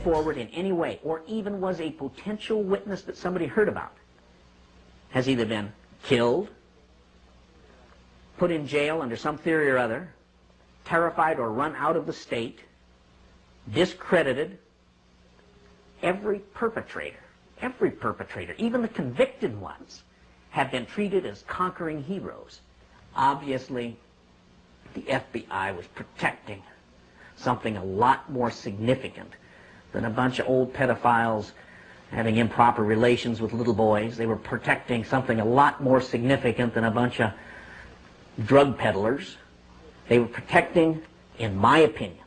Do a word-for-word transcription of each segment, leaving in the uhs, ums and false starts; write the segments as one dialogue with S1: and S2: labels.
S1: forward in any way, or even was a potential witness that somebody heard about, has either been killed, put in jail under some theory or other, terrified or run out of the state, discredited. Every perpetrator, every perpetrator, even the convicted ones, have been treated as conquering heroes. Obviously, the F B I was protecting something a lot more significant than a bunch of old pedophiles having improper relations with little boys. They were protecting something a lot more significant than a bunch of drug peddlers. They were protecting, in my opinion,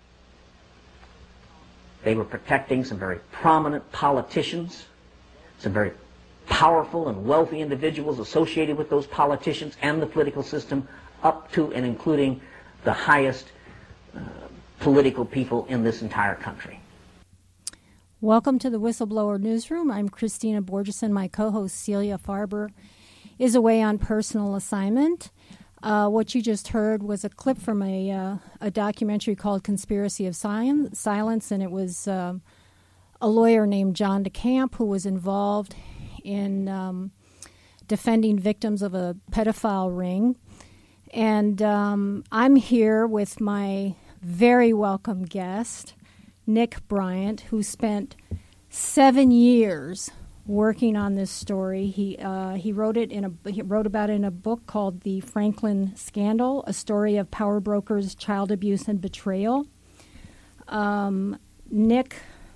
S1: they were protecting some very prominent politicians, some very powerful and wealthy individuals associated with those politicians and the political system, up to and including the highest uh, political people in this entire country.
S2: Welcome to the Whistleblower Newsroom. I'm Christina Borgeson. My co-host Celia Farber is away on personal assignment. Uh, what you just heard was a clip from a uh, a documentary called Conspiracy of Silence, and it was um, a lawyer named John DeCamp who was involved in um, defending victims of a pedophile ring. And um, I'm here with my very welcome guest, Nick Bryant, who spent seven years working on this story. He uh, he wrote it in a he wrote about it in a book called The Franklin Scandal: A Story of Power Brokers, Child Abuse, and Betrayal. Um, Nick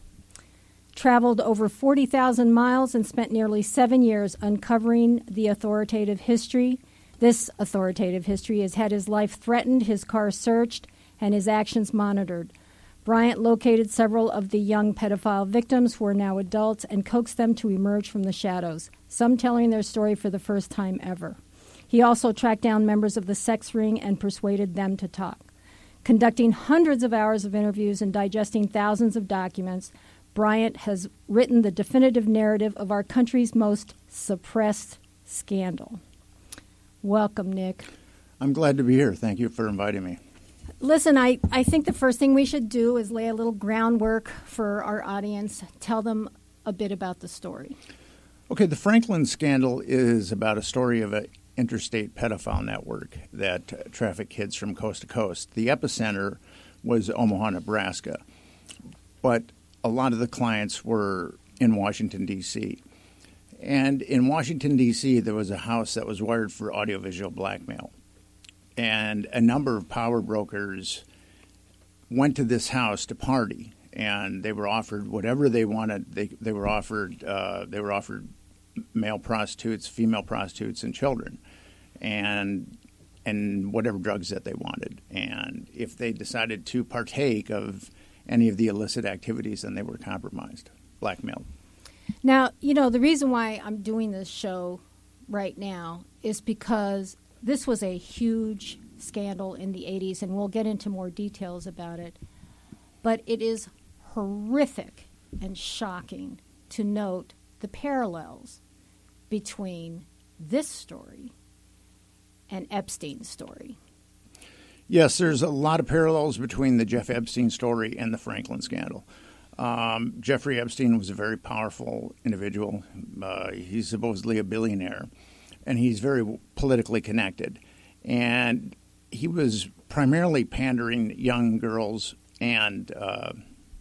S2: traveled over forty thousand miles and spent nearly seven years uncovering the authoritative history. This authoritative history has had his life threatened, his car searched, and his actions monitored. Bryant located several of the young pedophile victims who are now adults and coaxed them to emerge from the shadows, some telling their story for the first time ever. He also tracked down members of the sex ring and persuaded them to talk. Conducting hundreds of hours of interviews and digesting thousands of documents, Bryant has written the definitive narrative of our country's most suppressed scandal. Welcome, Nick.
S3: I'm glad to be here. Thank you for inviting me.
S2: Listen, I, I think the first thing we should do is lay a little groundwork for our audience. Tell them a bit about the story.
S3: Okay, the Franklin Scandal is about a story of an interstate pedophile network that uh, trafficked kids from coast to coast. The epicenter was Omaha, Nebraska, but a lot of the clients were in Washington, D C And in Washington, D C, there was a house that was wired for audiovisual blackmail. And a number of power brokers went to this house to party, and they were offered whatever they wanted. They they were offered uh, they were offered male prostitutes, female prostitutes, and children, and and whatever drugs that they wanted. And if they decided to partake of any of the illicit activities, then they were compromised, blackmailed.
S2: Now, you know, the reason why I'm doing this show right now is because this was a huge scandal in the eighties, and we'll get into more details about it. But it is horrific and shocking to note the parallels between this story and Epstein's story.
S3: Yes, there's a lot of parallels between the Jeff Epstein story and the Franklin scandal. Um, Jeffrey Epstein was a very powerful individual. Uh, he's supposedly a billionaire, and he's very politically connected. And he was primarily pandering young girls and uh,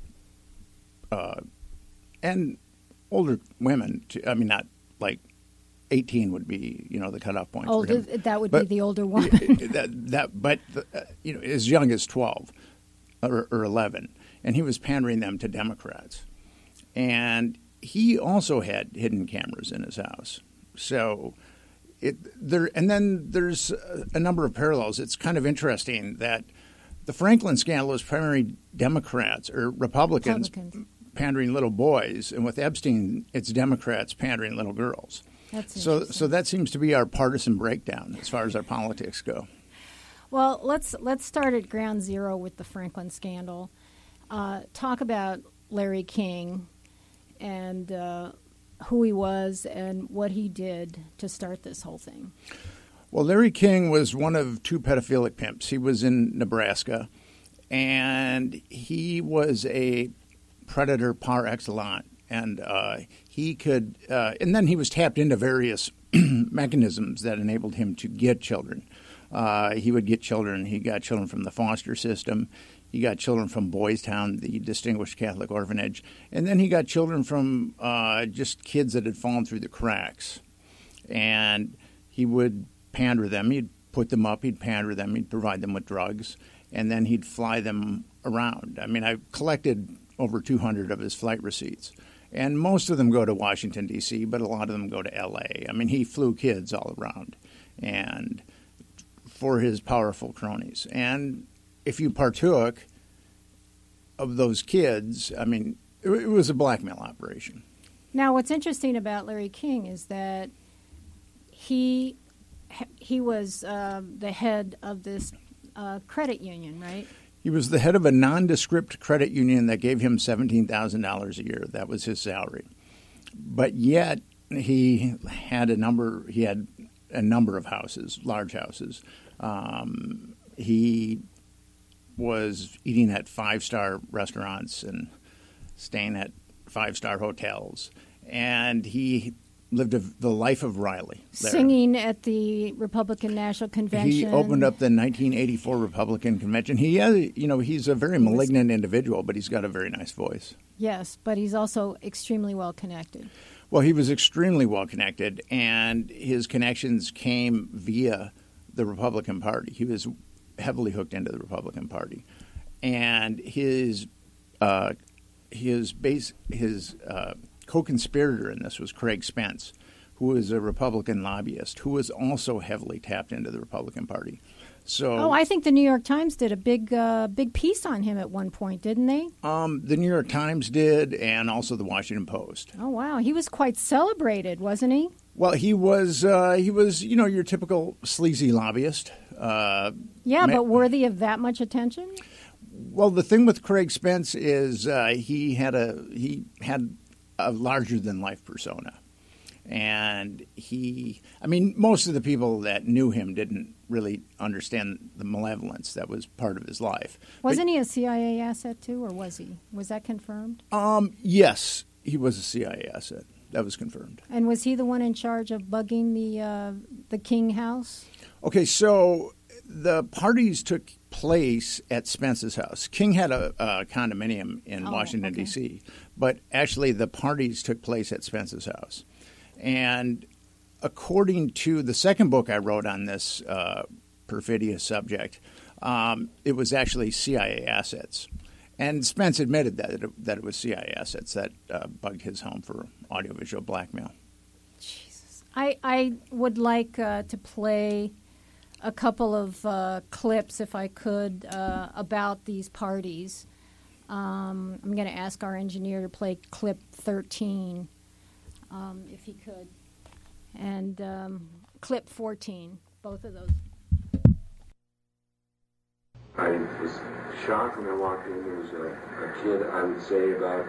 S3: uh, and older women. To, I mean, not like eighteen would be, you know, the cutoff point.
S2: Older,
S3: for him.
S2: That would
S3: but,
S2: be the older one.
S3: that, that, but uh, you know, as young as twelve or, or eleven, and he was pandering them to Democrats. And he also had hidden cameras in his house. So it there, and then there's a, a number of parallels. It's kind of interesting that the Franklin scandal was primarily Democrats or Republicans, Republicans. pandering little boys, and with Epstein, it's Democrats pandering little girls.
S2: That's
S3: so, so that seems to be our partisan breakdown as far as our politics go.
S2: Well, let's let's start at ground zero with the Franklin scandal. Uh, talk about Larry King and uh, who he was and what he did to start this whole thing.
S3: Well, Larry King was one of two pedophilic pimps. He was in Nebraska, and he was a predator par excellence. And uh, he could, uh, and then he was tapped into various mechanisms that enabled him to get children. Uh, he would get children. He got children from the foster system. He got children from Boys Town, the Distinguished Catholic Orphanage. And then he got children from uh, just kids that had fallen through the cracks. And he would pander them. He'd put them up. He'd pander them. He'd provide them with drugs. And then he'd fly them around. I mean, I collected over two hundred of his flight receipts. And most of them go to Washington, D C, but a lot of them go to L A. I mean, he flew kids all around and for his powerful cronies. And if you partook of those kids, I mean, it, it was a blackmail operation.
S2: Now, what's interesting about Larry King is that he he was uh, the head of this uh, credit union, right?
S3: He was the head of a nondescript credit union that gave him seventeen thousand dollars a year. That was his salary. But yet he had a number. He had a number of houses, large houses. Um, he was eating at five-star restaurants and staying at five-star hotels, and he lived a, the life of Riley. There.
S2: Singing at the Republican National Convention.
S3: He opened up the nineteen eighty-four Republican Convention. He has, you know, he's a very malignant individual, but he's got a very nice voice.
S2: Yes, but he's also extremely well connected.
S3: Well, he was extremely well connected, and his connections came via the Republican Party. He was heavily hooked into the Republican Party, and his uh, his base his. Uh, co-conspirator in this was Craig Spence, who was a Republican lobbyist, who was also heavily tapped into the Republican Party. So,
S2: oh, I think the New York Times did a big, uh, big piece on him at one point, didn't they?
S3: Um, the New York Times did, and also the Washington Post.
S2: Oh, wow, he was quite celebrated, wasn't he?
S3: Well, he was, uh, he was, you know, your typical sleazy lobbyist. Uh,
S2: yeah,
S3: ma-
S2: but worthy of that much attention?
S3: Well, the thing with Craig Spence is uh, he had a he had. a larger-than-life persona. And he, I mean, most of the people that knew him didn't really understand the malevolence that was part of his life.
S2: Wasn't
S3: but,
S2: he a C I A asset, too, or was he? Was that confirmed?
S3: Um, yes, he was a C I A asset. That was confirmed.
S2: And was he the one in charge of bugging the uh, the King house?
S3: Okay, so the parties took place at Spence's house. King had a, a condominium in oh, Washington, okay. D C, but actually the parties took place at Spence's house. And according to the second book I wrote on this uh, perfidious subject, um, it was actually C I A assets. And Spence admitted that it, that it was C I A assets that uh, bugged his home for audiovisual blackmail.
S2: Jesus. I, I would like uh, to play a couple of uh, clips, if I could, uh, about these parties. Um, I'm going to ask our engineer to play clip thirteen, um, if he could, and um, clip fourteen, both of those.
S4: I was shocked when I walked in. There was a, a kid, I would say about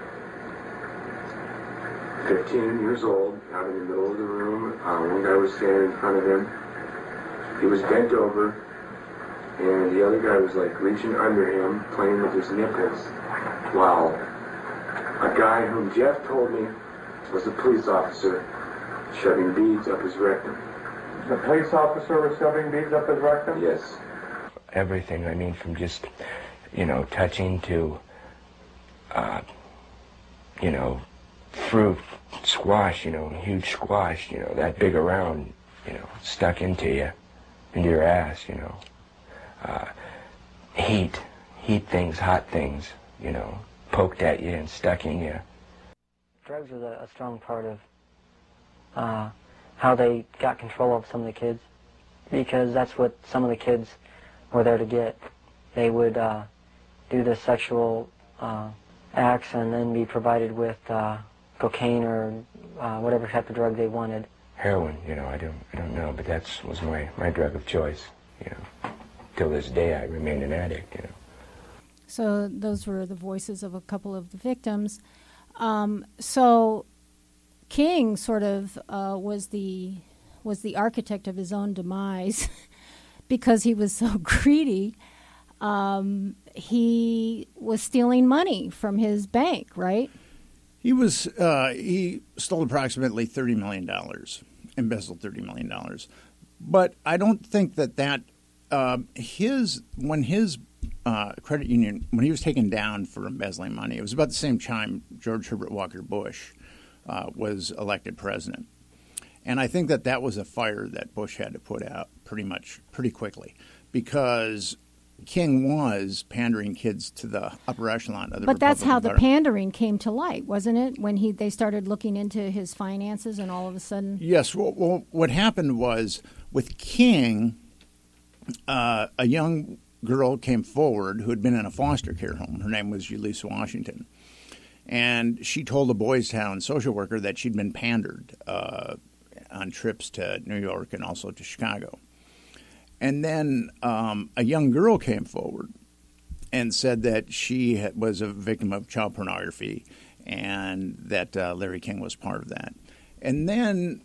S4: fifteen years old, out in the middle of the room. Uh, one guy was standing in front of him. He was bent over, and the other guy was like reaching under him, playing with his nipples, while a guy whom Jeff told me was a police officer shoving beads up his rectum.
S5: The police officer was shoving beads up his rectum?
S4: Yes.
S6: Everything, I mean, from just, you know, touching to, uh, you know, fruit, squash, you know, huge squash, you know, that big around, you know, stuck into you. Into your ass, you know. Uh, heat, heat things, hot things, you know, poked at you and stuck in you.
S7: Drugs was a, a strong part of uh, how they got control of some of the kids, because that's what some of the kids were there to get. They would uh, do the sexual uh, acts and then be provided with uh, cocaine or uh, whatever type of drug they wanted.
S6: Heroin, you know, I don't, I don't know, but that was my, my drug of choice, you know. Till this day, I remain an addict, you know.
S2: So those were the voices of a couple of the victims. Um, so King sort of uh, was the was the architect of his own demise because he was so greedy. um, he was stealing money from his bank, right?
S3: He was uh, he stole approximately thirty million dollars, embezzled thirty million dollars. But I don't think that that uh, his when his uh, credit union when he was taken down for embezzling money, it was about the same time George Herbert Walker Bush uh, was elected president, and I think that that was a fire that Bush had to put out pretty much pretty quickly because King was pandering kids to the upper echelon of the
S2: But that's how the
S3: Republican Party.
S2: pandering came to light, wasn't it? When he they started looking into his finances, and all of a sudden,
S3: Yes. Well, well what happened was with King, uh, a young girl came forward who had been in a foster care home. Her name was Ulysses Washington. And she told a Boys Town social worker that she'd been pandered uh, on trips to New York and also to Chicago. And then um, a young girl came forward and said that she had, was a victim of child pornography and that uh, Larry King was part of that. And then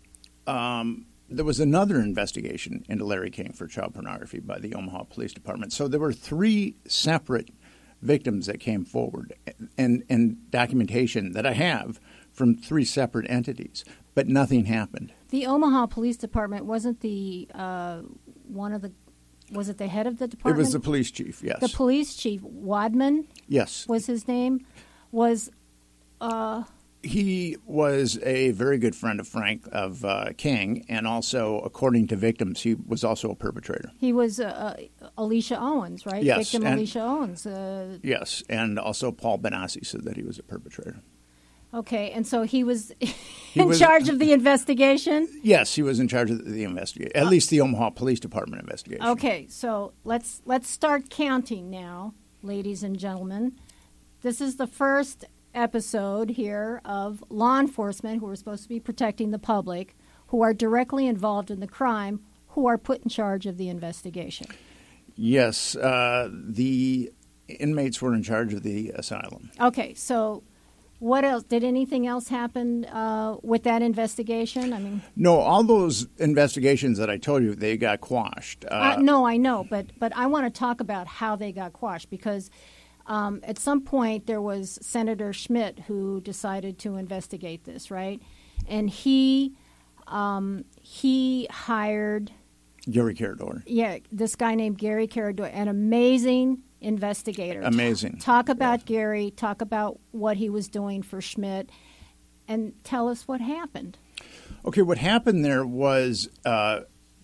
S3: um, there was another investigation into Larry King for child pornography by the Omaha Police Department. So there were three separate victims that came forward and, and documentation that I have from three separate entities, but nothing happened.
S2: the Omaha Police Department wasn't the uh, one of the was it the head of the
S3: It
S2: department?
S3: was the police chief, yes.
S2: The police chief, Wadman
S3: Yes.
S2: was his name. Was uh,
S3: He was a very good friend of Frank, of uh, King, and also, according to victims, he was also a perpetrator.
S2: he was uh, uh, Alicia Owens, right?
S3: Yes,
S2: Victim
S3: and-
S2: Alicia Owens. Uh,
S3: Yes, and also Paul Benassi said that he was a perpetrator.
S2: okay, and so he was in
S3: was-
S2: charge of the investigation.
S3: Yes, he was in charge of the investigation, at least the Omaha Police Department investigation.
S2: Okay, so let's let's start counting now, ladies and gentlemen. This is the first episode here of law enforcement who are supposed to be protecting the public, who are directly involved in the crime, who are put in charge of the investigation.
S3: Yes, uh, the inmates were in charge of the asylum.
S2: Okay, so what else? Did anything else happen uh, with that investigation? I mean,
S3: No, all those investigations that I told you, they got quashed.
S2: uh,
S3: Uh,
S2: no, I know, but but I want to talk about how they got quashed because um, at some point there was Senator Schmidt who decided to investigate this, right? And he um, he hired
S3: Gary Carador.
S2: yeah this guy named Gary Carador, an amazing investigator.
S3: Amazing.
S2: Talk about Gary. Talk about what he was doing for Schmidt, and tell us what happened.
S3: Okay, what happened there was uh,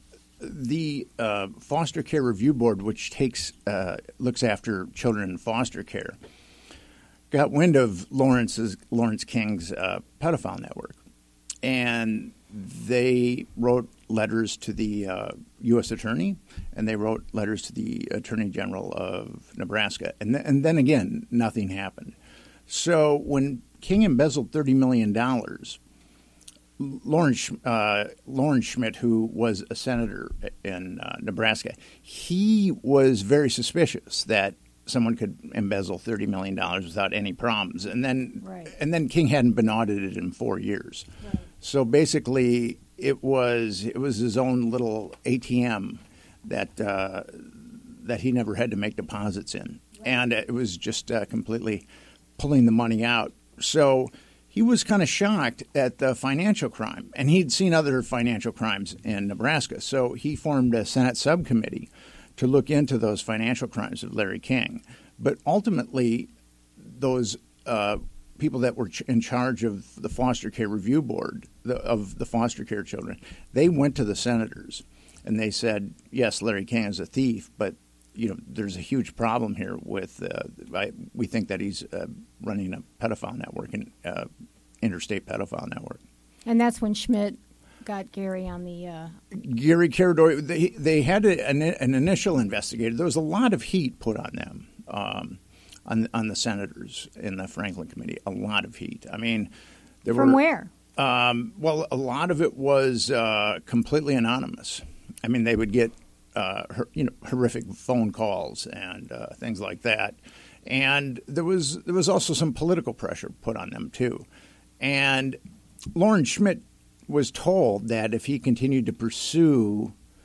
S3: the uh, Foster Care Review Board, which takes uh, looks after children in foster care, got wind of Lawrence's Lawrence King's uh, pedophile network, and they wrote letters to the uh, U S attorney, and they wrote letters to the Attorney General of Nebraska, and th- and then again nothing happened. So when King embezzled thirty million dollars. Lawrence, uh, Lawrence Schmidt, who was a senator in uh, Nebraska, he was very suspicious that someone could embezzle thirty million dollars without any problems. And then,
S2: Right.
S3: and then King hadn't been audited in four years.
S2: Right.
S3: So basically, it was it was his own little A T M that uh, that he never had to make deposits in, right. And it was just uh, completely pulling the money out. So he was kind of shocked at the financial crime, and he'd seen other financial crimes in Nebraska. So he formed a Senate subcommittee to look into those financial crimes of Larry King. But ultimately, those uh, people that were ch- in charge of the Foster Care Review Board, the, of the foster care children, they went to the senators, and they said, yes, Larry King is a thief, but you know, there's a huge problem here with, uh, I, we think that he's uh, running a pedophile network, an uh, interstate pedophile network.
S2: And that's when Schmidt got Gary on the. Uh,
S3: Gary Carador, they, they had a, an, an initial investigator. There was a lot of heat put on them, um, on, on the senators in the Franklin Committee, a lot of heat. I mean, there
S2: from
S3: were,
S2: where?
S3: Um, well, a lot of it was uh, completely anonymous. I mean, they would get Uh, her, you know, horrific phone calls and uh, things like that, and there was there was also some political pressure put on them too. And Lawrence Schmidt was told that if he continued to pursue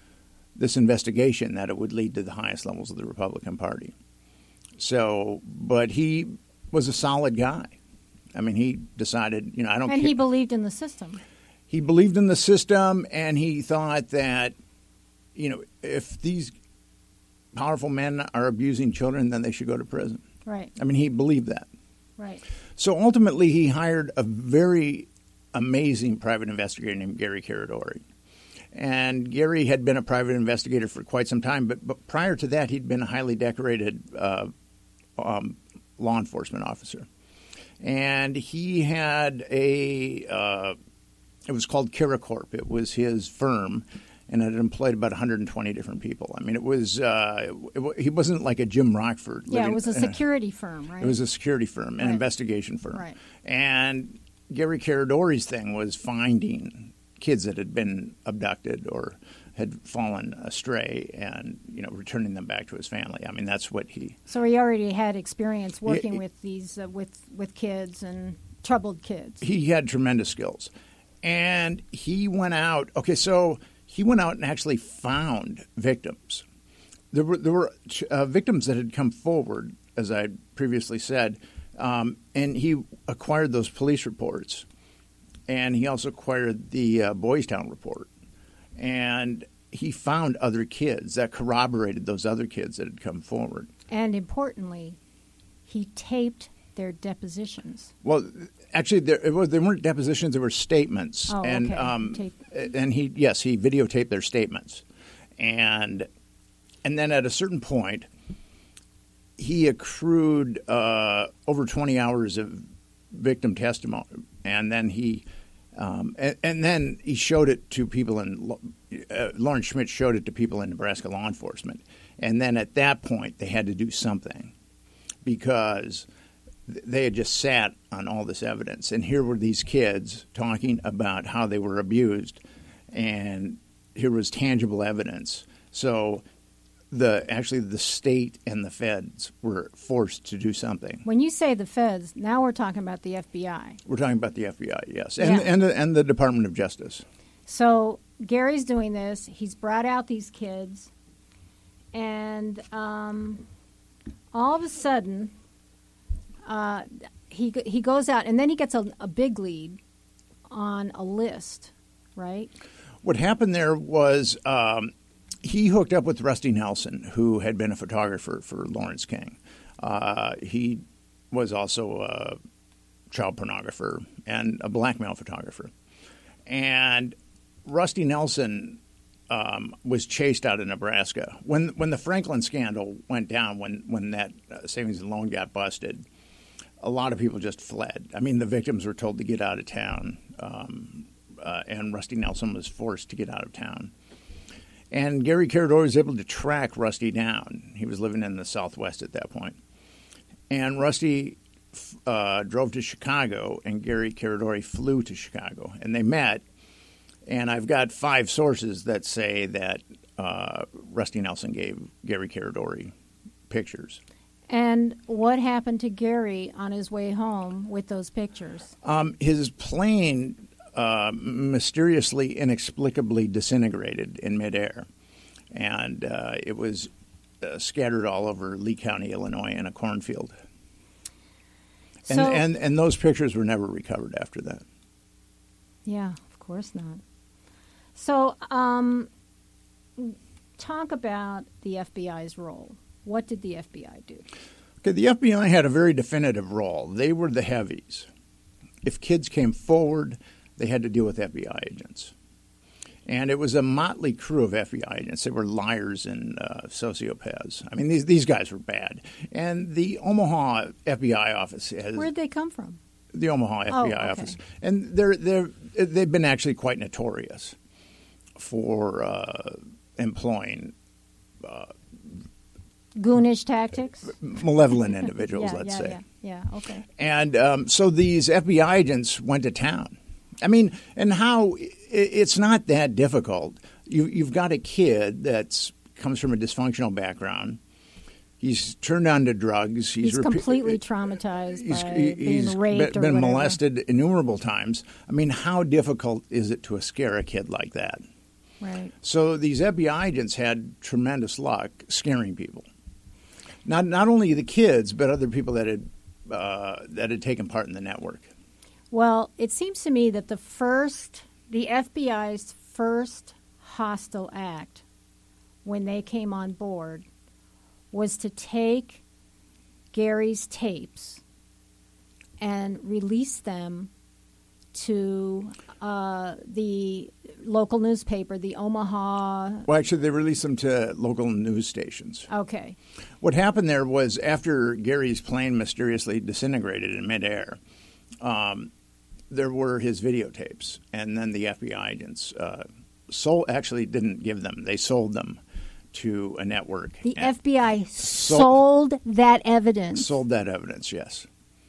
S3: this investigation that it would lead to the highest levels of the Republican Party. So, but he was a solid guy. I mean, he decided, you know, I don't care.
S2: And he believed in the system.
S3: He believed in the system, and he thought that, you know, if these powerful men are abusing children, then they should go to prison.
S2: Right.
S3: I mean, he believed that.
S2: Right.
S3: So ultimately, he hired a very amazing private investigator named Gary Caradori. And Gary had been a private investigator for quite some time, but, but prior to that, he'd been a highly decorated uh, um, law enforcement officer. And he had a, uh, it was called Caracorp. It was his firm, and it employed about one hundred twenty different people. I mean, it was, uh, it, he wasn't like a Jim Rockford.
S2: Yeah,
S3: living,
S2: it was a security uh, firm, right?
S3: It was a security firm, an
S2: right.
S3: investigation firm.
S2: Right.
S3: And Gary Caradori's thing was finding kids that had been abducted or had fallen astray and, you know, returning them back to his family. I mean, that's what he...
S2: So he already had experience working
S3: he,
S2: with these, uh, with, with kids and troubled kids.
S3: He had tremendous skills. And he went out... Okay, so he went out and actually found victims. There were, there were uh, victims that had come forward, as I previously said, um, and he acquired those police reports. And he also acquired the uh, Boys Town report. And he found other kids that corroborated those other kids that had come forward.
S2: And importantly, he taped their depositions.
S3: Well, actually, there, it was, they weren't depositions; they were statements.
S2: Oh,
S3: and,
S2: okay.
S3: Um,
S2: Tape.
S3: and he, yes, he videotaped their statements, and and then at a certain point, he accrued uh, over twenty hours of victim testimony, and then he. Um, and, and then he showed it to people in uh, Lawrence Schmidt showed it to people in Nebraska law enforcement, and then at that point they had to do something because th- they had just sat on all this evidence, and here were these kids talking about how they were abused, and here was tangible evidence. So the actually the state and the feds were forced to do something.
S2: When you say the feds, now we're talking about the F B I.
S3: We're talking about the F B I, yes, and
S2: Yeah.
S3: and the, and the Department of Justice.
S2: So Gary's doing this. He's brought out these kids, and um, all of a sudden, uh, he he goes out, and then he gets a, a big lead on a list, right?
S3: What happened there was um, he hooked up with Rusty Nelson, who had been a photographer for Lawrence King. Uh, he was also a child pornographer and a blackmail photographer. And Rusty Nelson um, was chased out of Nebraska. When when the Franklin scandal went down, when, when that uh, savings and loan got busted, a lot of people just fled. I mean, the victims were told to get out of town, um, uh, and Rusty Nelson was forced to get out of town. And Gary Caradori was able to track Rusty down. He was living in the Southwest at that point. And Rusty uh, drove to Chicago, and Gary Caradori flew to Chicago. And they met, and I've got five sources that say that uh, Rusty Nelson gave Gary Caradori pictures.
S2: And what happened to Gary on his way home with those pictures?
S3: Um, his plane uh, mysteriously, inexplicably disintegrated in midair. And uh, it was uh, scattered all over Lee County, Illinois, in a cornfield. And,
S2: So-
S3: and, and those pictures were never recovered after that.
S2: Yeah, of course not. So, um, talk about the F B I's role. What did the F B I do?
S3: Okay, the F B I had a very definitive role. They were the heavies. If kids came forward, they had to deal with F B I agents. And it was a motley crew of F B I agents. They were liars and uh, sociopaths. I mean, these these guys were bad. And the Omaha F B I office has
S2: Where'd they come from?
S3: the Omaha F B I
S2: Oh, okay.
S3: office, and they're they're they've been actually quite notorious for uh, employing
S2: Goonish tactics?
S3: malevolent individuals.
S2: yeah,
S3: let's
S2: yeah,
S3: say.
S2: yeah, yeah, okay.
S3: And um, so these F B I agents went to town. I mean, and how i- it's not that difficult. You, you've got a kid that comes from a dysfunctional background. He's turned on to drugs.
S2: He's
S3: repe-
S2: completely traumatized
S3: He's,
S2: by
S3: he-
S2: being
S3: he's
S2: raped
S3: been,
S2: or
S3: been
S2: whatever.
S3: molested innumerable times. I mean, how difficult is it to scare a kid like that?
S2: Right.
S3: So these F B I agents had tremendous luck scaring people. Not not only the kids, but other people that had uh, that had taken part in the network.
S2: Well, it seems to me that the first, the F B I's first hostile act when they came on board was to take Gary's tapes and release them to uh, the local newspaper, the Omaha.
S3: Well, actually, they released them to local news stations.
S2: Okay.
S3: What happened there was after Gary's plane mysteriously disintegrated in midair, um, there were his videotapes, and then the F B I agents uh, sold. Actually, didn't give them; they sold them to a network.
S2: The F B I sold, sold that evidence.
S3: Sold that evidence, yes.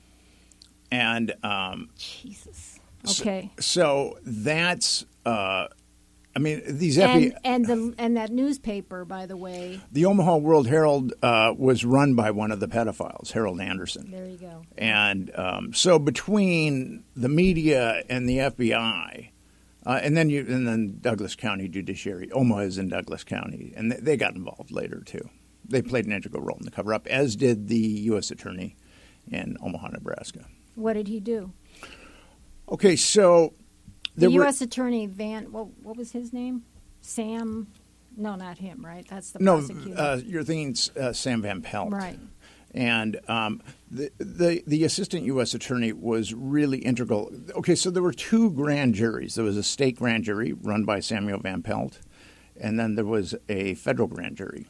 S3: And um,
S2: Jesus. Okay.
S3: So, so that's, uh, I mean, these
S2: and,
S3: F B I
S2: and the and that newspaper, by the way,
S3: the Omaha World Herald uh, was run by one of the pedophiles, Harold Anderson.
S2: There you go.
S3: And um, so between the media and the F B I, uh, and then you and then Douglas County Judiciary, Omaha is in Douglas County, and they, they got involved later too. They played an integral role in the cover-up, as did the U S Attorney in Omaha, Nebraska.
S2: What did he do?
S3: Okay, so
S2: the U S Attorney Van, what, what was his name? Sam? No, not him, right? That's the
S3: no,
S2: prosecutor.
S3: No, uh, you're thinking uh, Sam Van Pelt.
S2: Right.
S3: And um, the, the the assistant U S attorney was really integral. Okay, so there were two grand juries. There was a state grand jury run by Samuel Van Pelt, and then there was a federal grand jury.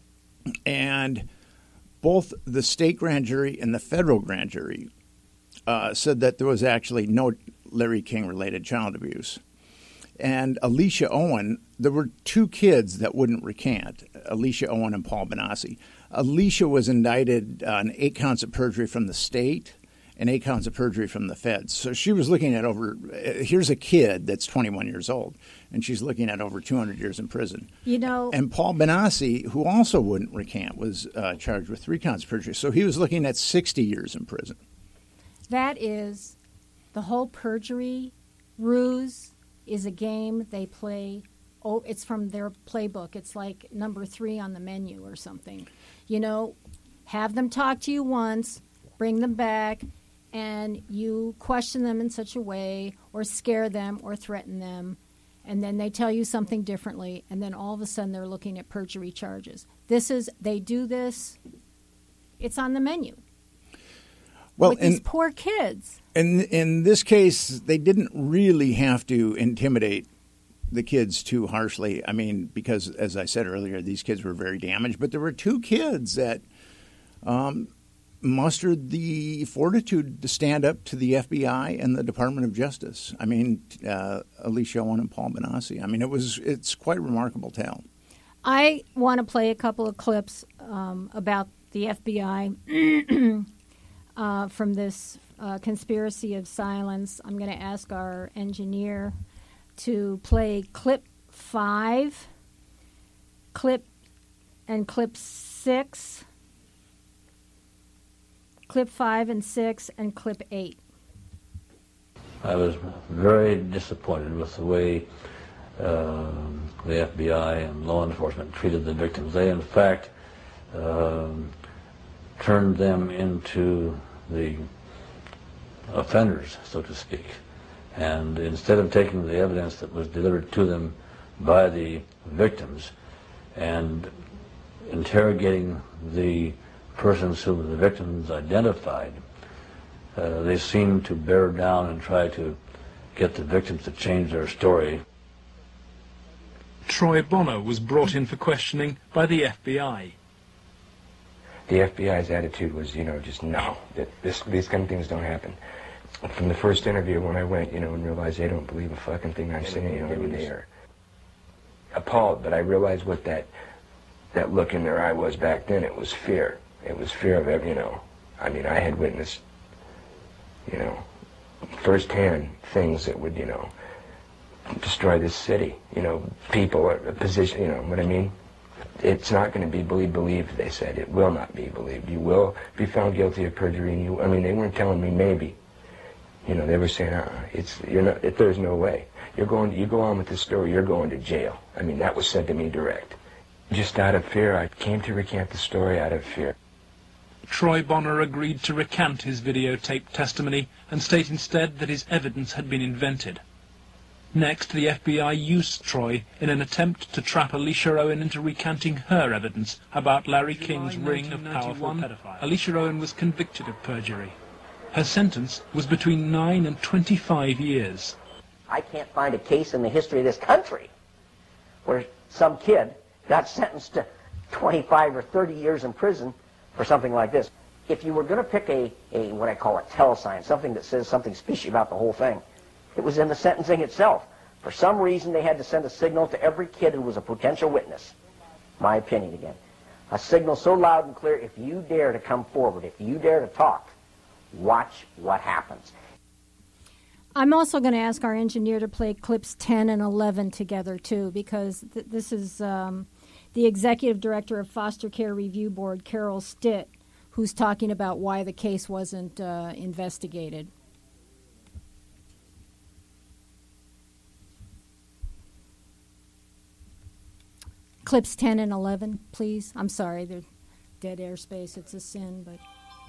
S3: And both the state grand jury and the federal grand jury uh, said that there was actually no Larry King-related child abuse. And Alicia Owen, there were two kids that wouldn't recant, Alicia Owen and Paul Benassi. Alicia was indicted on eight counts of perjury from the state and eight counts of perjury from the feds. So she was looking at over, here's a kid that's twenty-one years old, and she's looking at over two hundred years in prison.
S2: You know.
S3: And Paul Benassi, who also wouldn't recant, was uh, charged with three counts of perjury. So he was looking at sixty years in prison.
S2: That is, the whole perjury ruse is a game they play. Oh, it's from their playbook. It's like number three on the menu or something. You know, have them talk to you once, bring them back, and you question them in such a way or scare them or threaten them, and then they tell you something differently, and then all of a sudden they're looking at perjury charges. This is, they do this, it's on the menu.
S3: Well,
S2: with
S3: and,
S2: these poor kids.
S3: In, in this case, they didn't really have to intimidate the kids too harshly. I mean, because, as I said earlier, these kids were very damaged. But there were two kids that um, mustered the fortitude to stand up to the F B I and the Department of Justice. I mean, uh, Alicia Owen and Paul Benassi. I mean, it was it's quite a remarkable tale.
S2: I want to play a couple of clips um, about the F B I uh, from this uh, conspiracy of silence. I'm going to ask our engineer to play clip five, clip and clip six, clip five and six, and clip eight.
S8: I was very disappointed with the way uh, the F B I and law enforcement treated the victims. They, in fact, uh, turned them into the offenders, so to speak. And instead of taking the evidence that was delivered to them by the victims and interrogating the persons whom the victims identified, uh, they seemed to bear down and try to get the victims to change their story.
S9: Troy Bonner was brought in for questioning by the F B I.
S6: The F B I's attitude was, you know, just no, that this, these kind of things don't happen. From the first interview when I went, you know, and realized they don't believe a fucking thing I'm saying, you know, they were appalled. But I realized what that that look in their eye was back then. It was fear. It was fear of every, you know. I mean, I had witnessed, you know, firsthand things that would, you know, destroy this city. You know, people, a position. You know what I mean? It's not going to be believed, believed, they said. It will not be believed. You will be found guilty of perjury. And you, I mean, they weren't telling me maybe. You know, they were saying, uh-uh, it's, you're not, it, there's no way. you're going, you go on with this story, you're going to jail. I mean, that was said to me direct. Just out of fear, I came to recant the story out of fear.
S9: Troy Bonner agreed to recant his videotaped testimony and state instead that his evidence had been invented. Next, the F B I used Troy in an attempt to trap Alicia Owen into recanting her evidence about Larry King's ring of powerful pedophiles. Alicia Owen was convicted of perjury. Her sentence was between nine and twenty-five years.
S1: I can't find a case in the history of this country where some kid got sentenced to twenty-five or thirty years in prison for something like this. If you were going to pick a, a what I call a telesign, something that says something special about the whole thing, it was in the sentencing itself. For some reason, they had to send a signal to every kid who was a potential witness. My opinion again. A signal so loud and clear, if you dare to come forward, if you dare to talk, watch what happens.
S2: I'm also going to ask our engineer to play clips ten and eleven together, too, because th- this is um, the executive director of Foster Care Review Board, Carol Stitt, who's talking about why the case wasn't uh, investigated. Clips ten and eleven, please. I'm sorry, they're dead airspace. It's a sin, but...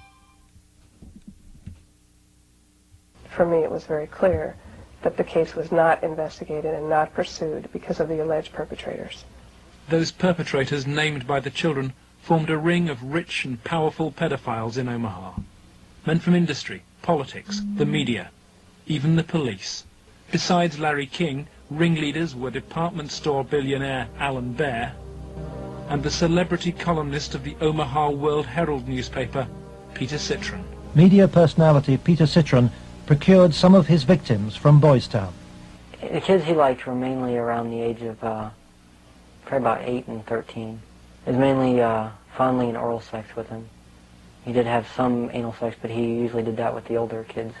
S10: For me, it was very clear that the case was not investigated and not pursued because of the alleged perpetrators.
S9: Those perpetrators named by the children formed a ring of rich and powerful pedophiles in Omaha. Men from industry, politics, the media, even the police. Besides Larry King, ringleaders were department store billionaire Alan Baer and the celebrity columnist of the Omaha World Herald newspaper, Peter Citron.
S11: Media personality Peter Citron procured some of his victims from Boys Town.
S7: The kids he liked were mainly around the age of uh, probably about eight and thirteen. It was mainly uh, fondling and oral sex with him. He did have some anal sex, but he usually did that with the older kids.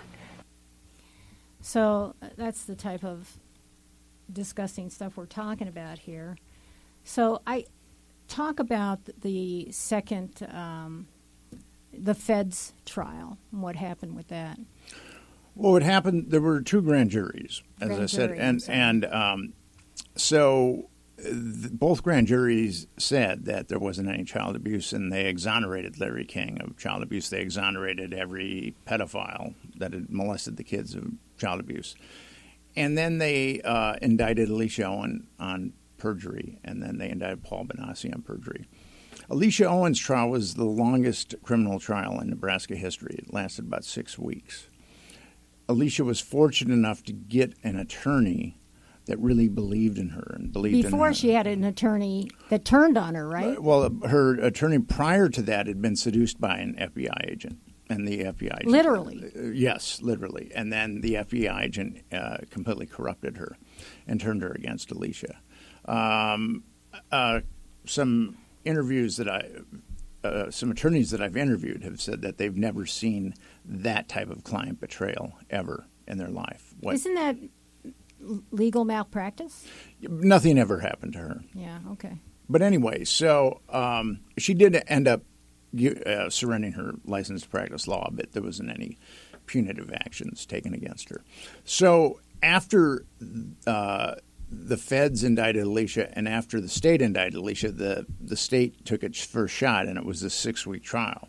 S2: So uh, that's the type of disgusting stuff we're talking about here. So I talk about the second, um, the Fed's trial and what happened with that.
S3: Well, what happened, there were two grand juries, as
S2: grand
S3: I said,
S2: jury,
S3: and and um, so th- both grand juries said that there wasn't any child abuse, and they exonerated Larry King of child abuse. They exonerated every pedophile that had molested the kids of child abuse. And then they uh, indicted Alicia Owen on perjury, and then they indicted Paul Benassi on perjury. Alicia Owen's trial was the longest criminal trial in Nebraska history. It lasted about six weeks. Alicia was fortunate enough to get an attorney that really believed in her and believed in her.
S2: Before she had an attorney that turned on her, right?
S3: Well, her attorney prior to that had been seduced by an F B I agent. And the F B I agent,
S2: literally,
S3: uh, yes, literally, and then the F B I agent uh, completely corrupted her and turned her against Alicia. Um, uh, some interviews that I, uh, some attorneys that I've interviewed have said that they've never seen that type of client betrayal ever in their life. What,
S2: Isn't that legal malpractice?
S3: Nothing ever happened to her.
S2: Yeah. Okay.
S3: But anyway, so um, she did end up Uh, surrendering her license to practice law, but there wasn't any punitive actions taken against her. So after uh, the feds indicted Alicia and after the state indicted Alicia, the, the state took its first shot, and it was a six-week trial.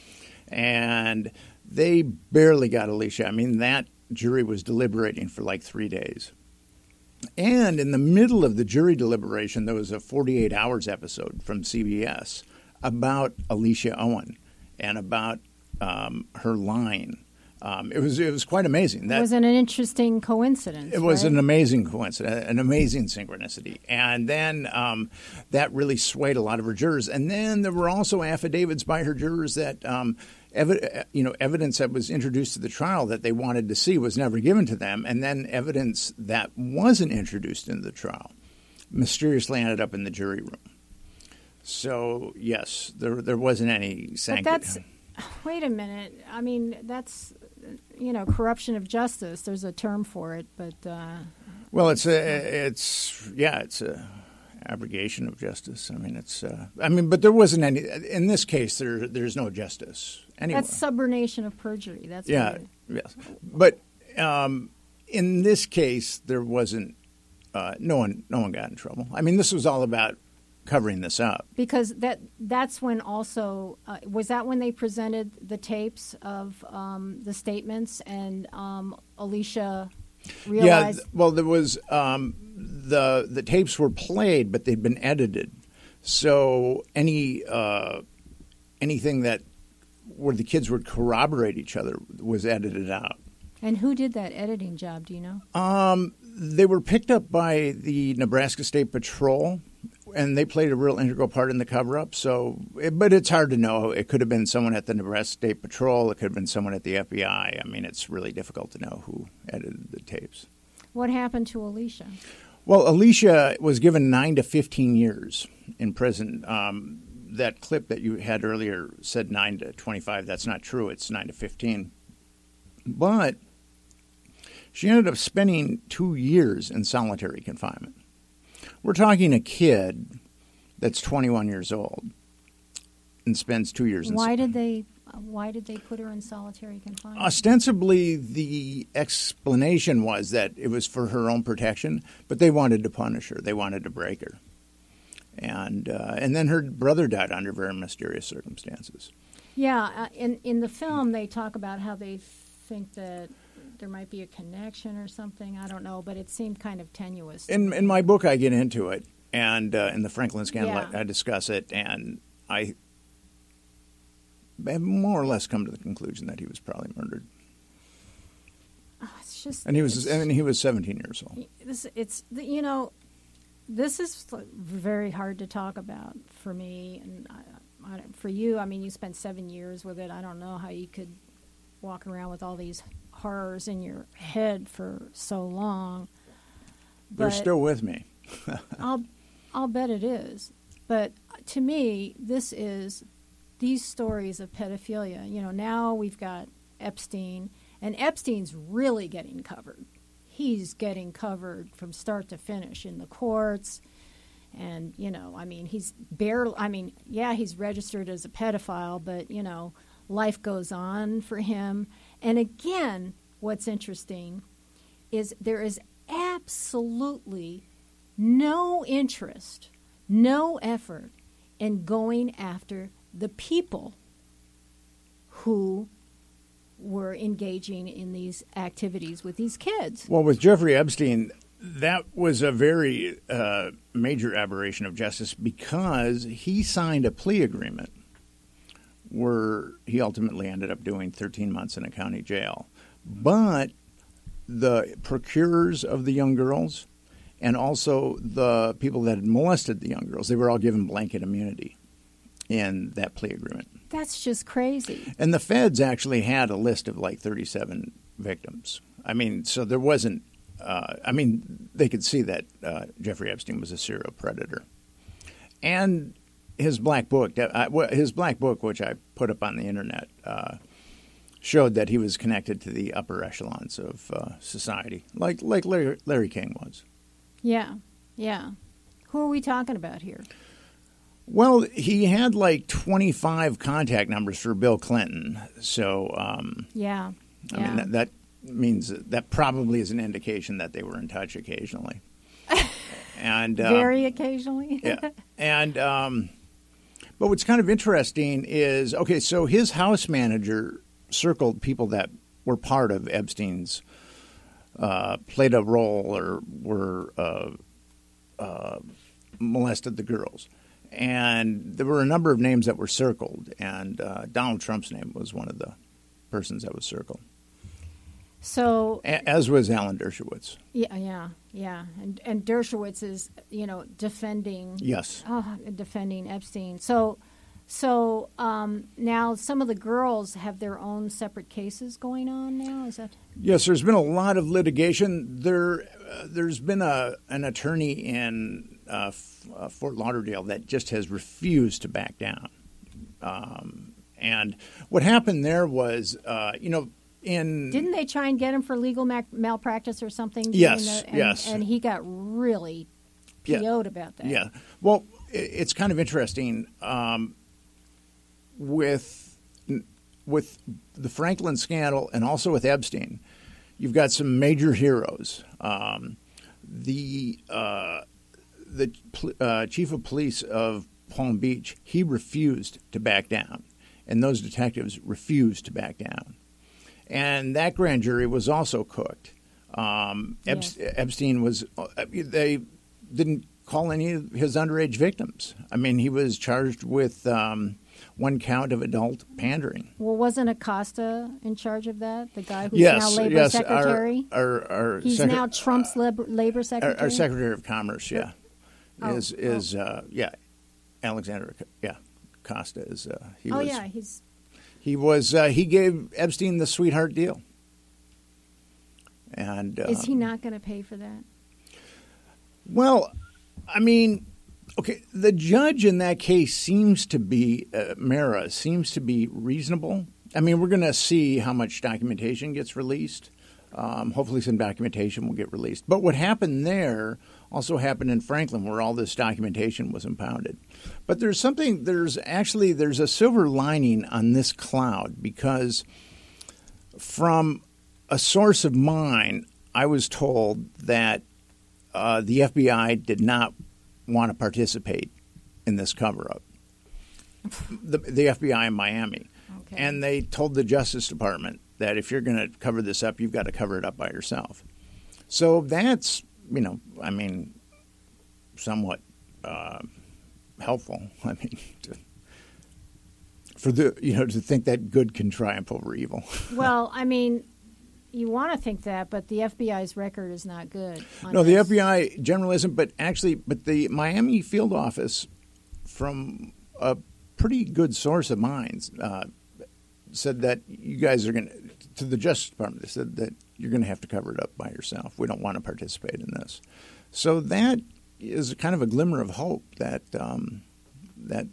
S3: And they barely got Alicia. I mean, that jury was deliberating for like three days. And in the middle of the jury deliberation, there was a forty-eight hours episode from C B S about Alicia Owen and about um, her line. Um, it was it was quite amazing. That
S2: it was an interesting coincidence.
S3: It was
S2: right?
S3: an amazing coincidence, an amazing synchronicity. And then um, that really swayed a lot of her jurors. And then there were also affidavits by her jurors that um, evi- you know evidence that was introduced to the trial that they wanted to see was never given to them. And then evidence that wasn't introduced into the trial mysteriously ended up in the jury room. So, yes, there there wasn't any sanction.
S2: But that's, wait a minute. I mean, that's, you know, corruption of justice. There's a term for it, but. Uh,
S3: well, it's a, it's, yeah, it's a abrogation of justice. I mean, it's, uh, I mean, but there wasn't any, in this case, there there's no justice anyway.
S2: That's subordination of perjury. That's
S3: yeah,
S2: what it,
S3: yes. But um, in this case, there wasn't. Uh, no one, no one got in trouble. I mean, this was all about covering this up.
S2: Because that that's when also uh, was that when they presented the tapes of um, the statements and um, Alicia realized.
S3: Yeah, well, there was um, the the tapes were played, but they'd been edited, so any uh, anything that where the kids would corroborate each other was edited out.
S2: And who did that editing job? Do you know?
S3: Um, they were picked up by the Nebraska State Patrol, and they played a real integral part in the cover-up. So, it, but it's hard to know. It could have been someone at the Nebraska State Patrol. It could have been someone at the F B I. I mean, it's really difficult to know who edited the tapes.
S2: What happened to Alicia?
S3: Well, Alicia was given nine to fifteen years in prison. Um, that clip that you had earlier said nine to twenty-five. That's not true. It's nine to fifteen. But she ended up spending two years in solitary confinement. We're talking a kid that's twenty-one years old and spends two years in
S2: Why did they why did they put her in solitary confinement?
S3: Ostensibly, the explanation was that it was for her own protection, but they wanted to punish her. They wanted to break her. And uh, and then her brother died under very mysterious circumstances.
S2: Yeah, uh, in in the film they talk about how they think that there might be a connection or something. I don't know, but it seemed kind of tenuous.
S3: In in my book, I get into it, and uh, in the Franklin scandal,
S2: Yeah.
S3: I, I discuss it, and I have more or less come to the conclusion that he was probably murdered.
S2: Oh, it's just,
S3: And he was
S2: it's-
S3: and he was seventeen years old.
S2: This, it's you know, this is very hard to talk about for me, and I, I, for you. I mean, you spent seven years with it. I don't know how you could walk around with all these horrors in your head for so long.
S3: They're
S2: But
S3: still with me.
S2: I'll, I'll bet it is. But to me, this is these stories of pedophilia. You know, now we've got Epstein, and Epstein's really getting covered. He's getting covered from start to finish in the courts. And, you know, I mean, he's barely, I mean, yeah, he's registered as a pedophile, but, you know, life goes on for him. And again, what's interesting is there is absolutely no interest, no effort in going after the people who were engaging in these activities with these kids.
S3: Well, with Jeffrey Epstein, that was a very uh, major aberration of justice because he signed a plea agreement where he ultimately ended up doing thirteen months in a county jail. But the procurers of the young girls and also the people that had molested the young girls, they were all given blanket immunity in that plea agreement.
S2: That's just crazy.
S3: And the feds actually had a list of like thirty-seven victims. I mean, so there wasn't, uh, I mean, they could see that uh, Jeffrey Epstein was a serial predator. And his black book, uh, his black book, which I put up on the internet, uh, showed that he was connected to the upper echelons of uh, society, like like Larry, Larry King was.
S2: Yeah, yeah. Who are we talking about here?
S3: Well, he had like twenty-five contact numbers for Bill Clinton. So, um,
S2: Yeah,
S3: I
S2: yeah.
S3: mean, that, that means that probably is an indication that they were in touch occasionally. and uh,
S2: Very occasionally.
S3: yeah. And um, but what's kind of interesting is, okay, so his house manager circled people that were part of Epstein's, uh, played a role or were uh, uh, molested the girls. And there were a number of names that were circled, and uh, Donald Trump's name was one of the persons that was circled.
S2: So,
S3: A- as was Alan Dershowitz.
S2: yeah, yeah, yeah, and and Dershowitz is, you know, defending.
S3: Yes.
S2: Oh, defending Epstein. So, so um, now some of the girls have their own separate cases going on now. Is that?
S3: Yes, there's been a lot of litigation. There, uh, there's been a an attorney in uh, F- uh, Fort Lauderdale that just has refused to back down. Um, and what happened there was, uh, you know, in
S2: Didn't they try and get him for legal mac- malpractice or something? during
S3: Yes,
S2: the- and,
S3: yes.
S2: And he got really
S3: Yeah.
S2: P O'd about that.
S3: Yeah. Well, i- it's kind of interesting um, with with the Franklin scandal and also with Epstein. you've got some major heroes. Um, the uh, the uh, chief of police of Palm Beach, he refused to back down, and those detectives refused to back down. And that grand jury was also cooked. Um, yes. Ep- Epstein was – they didn't call any of his underage victims. I mean, he was charged with um, one count of adult pandering.
S2: Well, wasn't Acosta in charge of that, the guy who's
S3: yes,
S2: now Labor
S3: yes,
S2: Secretary?
S3: Our, our, our
S2: He's
S3: sec-
S2: now Trump's labor, labor Secretary?
S3: Our, our Secretary of Commerce, yeah.
S2: Oh,
S3: is, is oh. Uh, yeah, Alexander, yeah, Acosta is uh, – he
S2: Oh,
S3: was,
S2: yeah, he's –
S3: He was. Uh, he gave Epstein the sweetheart deal. And uh,
S2: is he not going to pay for that?
S3: Well, I mean, okay. The judge in that case seems to be uh, Mara seems to be reasonable. I mean, we're going to see how much documentation gets released. Um, hopefully, some documentation will get released. But what happened there also happened in Franklin, where all this documentation was impounded. But there's something. There's actually there's a silver lining on this cloud, because from a source of mine, I was told that uh, the F B I did not want to participate in this cover-up. The, the F B I in Miami. Okay. And they told the Justice Department that if you're going to cover this up, you've got to cover it up by yourself. So that's, you know, I mean, somewhat uh, helpful. I mean, to, for the, you know, to think that good can triumph over evil.
S2: Well, I mean, you want to think that, but the F B I's record is not good.
S3: No,
S2: this.
S3: the F B I general isn't, but actually, but the Miami field office, from a pretty good source of mine, uh, said that you guys are going to, to the Justice Department, they said that you're going to have to cover it up by yourself. We don't want to participate in this. So that is kind of a glimmer of hope that um, that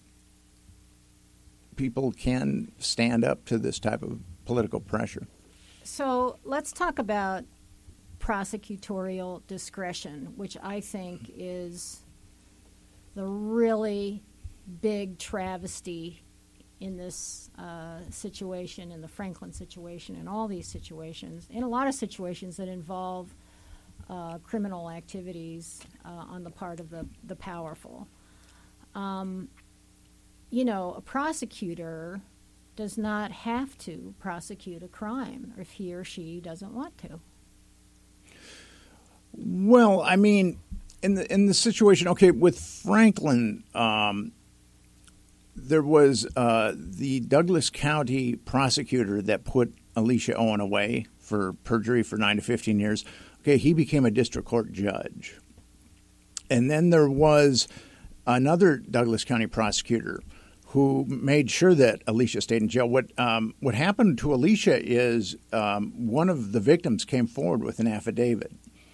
S3: people can stand up to this type of political pressure.
S2: So let's talk about prosecutorial discretion, which I think is the really big travesty in this uh, situation, in the Franklin situation, in all these situations, in a lot of situations that involve uh, criminal activities uh, on the part of the, the powerful. Um, you know, a prosecutor does not have to prosecute a crime if he or she doesn't want to.
S3: Well, I mean, in the in the situation, okay, with Franklin, um, there was uh, the Douglas County prosecutor that put Alicia Owen away for perjury for nine to fifteen years. Okay, he became a district court judge. And then there was another Douglas County prosecutor who made sure that Alicia stayed in jail. What um, what happened to Alicia is um, one of the victims came forward with an affidavit.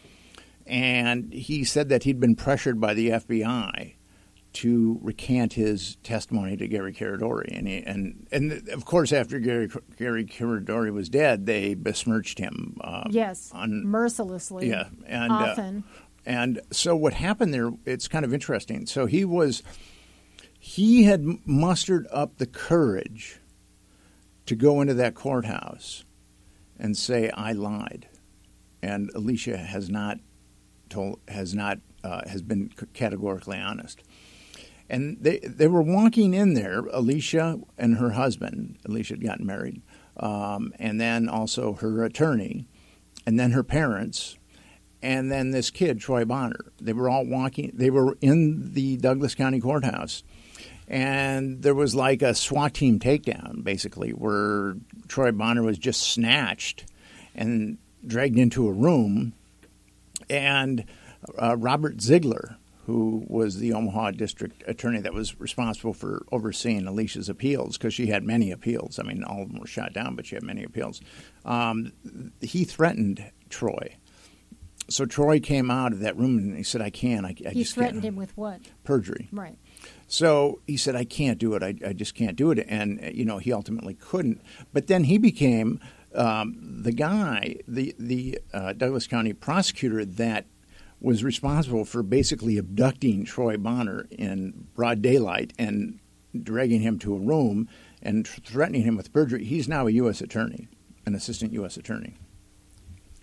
S3: And he said that he'd been pressured by the F B I to recant his testimony to Gary Caradori. And, he, and and of course, after Gary, Gary Caradori was dead, they besmirched him. Uh,
S2: yes,
S3: on,
S2: mercilessly,
S3: yeah, and,
S2: often.
S3: Uh, and so what happened there, it's kind of interesting. So he was... He had mustered up the courage to go into that courthouse and say, "I lied," and Alicia has not told, has not, uh, has been categorically honest. And they they were walking in there, Alicia and her husband. Alicia had gotten married, um, and then also her attorney, and then her parents. And then this kid, Troy Bonner. They were all walking. They were in the Douglas County Courthouse. And there was like a SWAT team takedown, basically, where Troy Bonner was just snatched and dragged into a room. And uh, Robert Ziegler, who was the Omaha district attorney that was responsible for overseeing Alicia's appeals, because she had many appeals. I mean, all of them were shot down, but she had many appeals. Um, he threatened Troy. So Troy came out of that room and he said, I can't. I, I
S2: he
S3: just
S2: threatened
S3: can't.
S2: him with what?
S3: Perjury.
S2: Right.
S3: So he said, I can't do it. I, I just can't do it. And, you know, he ultimately couldn't. But then he became um, the guy, the, the uh, Douglas County prosecutor that was responsible for basically abducting Troy Bonner in broad daylight and dragging him to a room and threatening him with perjury. He's now a U S attorney, an assistant U S attorney.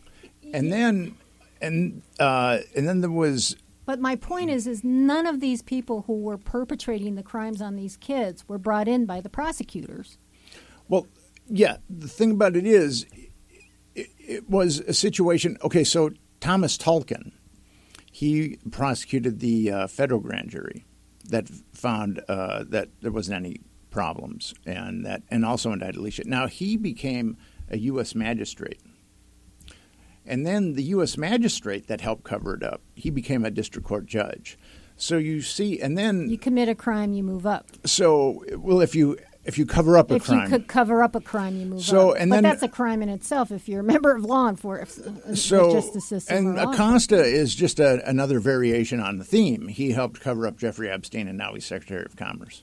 S3: and then and uh, and then there was.
S2: But my point is, is none of these people who were perpetrating the crimes on these kids were brought in by the prosecutors.
S3: Well, yeah. The thing about it is, it, it was a situation. Okay, so Thomas Tulkin, he prosecuted the uh, federal grand jury that found uh, that there wasn't any problems, and that and also indicted Alicia. Now he became a U S magistrate. And then the U S magistrate that helped cover it up, he became a district court judge. So you see, and then
S2: you commit a crime, you move up.
S3: So, well, if you if you cover up a
S2: if
S3: crime,
S2: if you could cover up a crime, you move
S3: so,
S2: up.
S3: And
S2: but
S3: then,
S2: that's a crime in itself if you're a member of law enforcement.
S3: So,
S2: justice system
S3: and Acosta is just a, another variation on the theme. He helped cover up Jeffrey Epstein, and now he's Secretary of Commerce.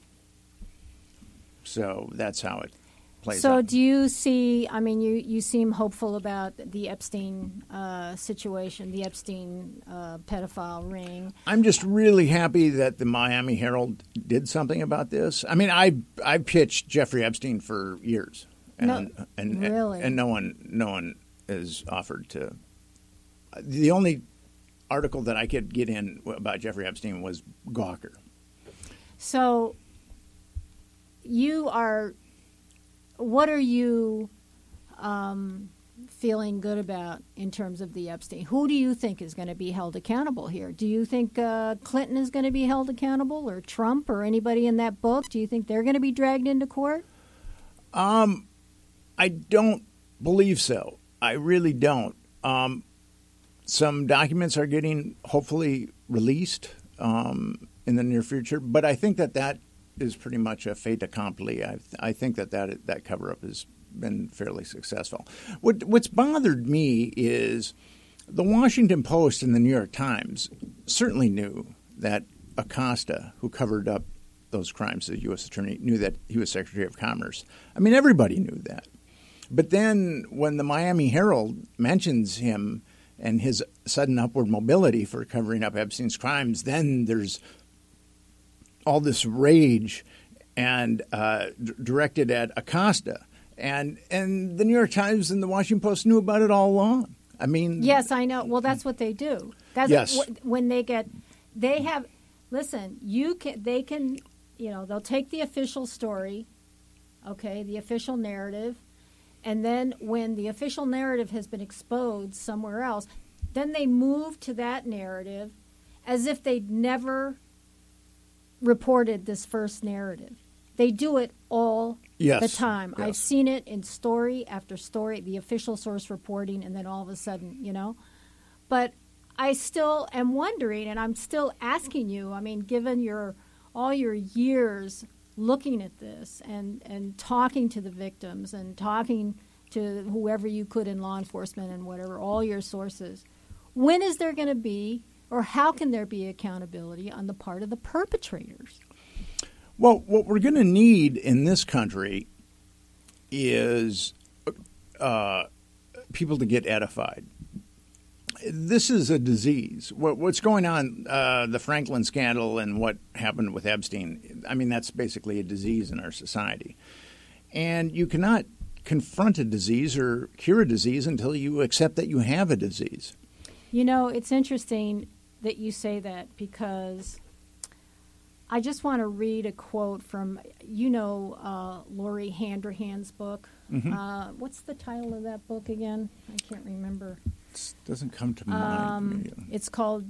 S3: So that's how it.
S2: So
S3: out.
S2: do you see, I mean, you, you seem hopeful about the Epstein uh, situation, the Epstein uh, pedophile ring.
S3: I'm just really happy that the Miami Herald did something about this. I mean, I I pitched Jeffrey Epstein for years. And,
S2: no,
S3: and,
S2: really?
S3: And, and no one no one has offered to. The only article that I could get in about Jeffrey Epstein was Gawker.
S2: So you are... What are you um, feeling good about in terms of the Epstein? Who do you think is going to be held accountable here? Do you think uh, Clinton is going to be held accountable, or Trump, or anybody in that book? Do you think they're going to be dragged into court?
S3: Um, I don't believe so. I really don't. Um, some documents are getting hopefully released um, in the near future, but I think that that is pretty much a fait accompli. I, I think that, that that cover-up has been fairly successful. What, what's bothered me is the Washington Post and the New York Times certainly knew that Acosta, who covered up those crimes, the U S attorney, knew that he was Secretary of Commerce. I mean, everybody knew that. But then when the Miami Herald mentions him and his sudden upward mobility for covering up Epstein's crimes, then there's all this rage and uh, d- directed at Acosta. And and the New York Times and the Washington Post knew about it all along. I mean...
S2: Yes, I know. Well, that's what they do. That's
S3: yes.
S2: Wh- when they get... They have... Listen, you can. They can... You know, they'll take the official story, okay, the official narrative, and then when the official narrative has been exposed somewhere else, then they move to that narrative as if they'd never reported this first narrative. They do it all
S3: yes.
S2: the time.
S3: Yes.
S2: I've seen it in story after story, the official source reporting, and then all of a sudden, you know. But I still am wondering, and I'm still asking you, I mean, given your all your years looking at this and, and talking to the victims and talking to whoever you could in law enforcement and whatever, all your sources, when is there going to be, or how can there be accountability on the part of the perpetrators?
S3: Well, what we're going to need in this country is uh, people to get edified. This is a disease. What, what's going on, uh, the Franklin scandal and what happened with Epstein, I mean, that's basically a disease in our society. And you cannot confront a disease or cure a disease until you accept that you have a disease.
S2: You know, it's interesting that you say that, because I just want to read a quote from, you know, uh, Laurie Handrahan's book. Mm-hmm. Uh, what's the title of that book again? I can't remember.
S3: It doesn't come to
S2: um,
S3: mind.
S2: It's called,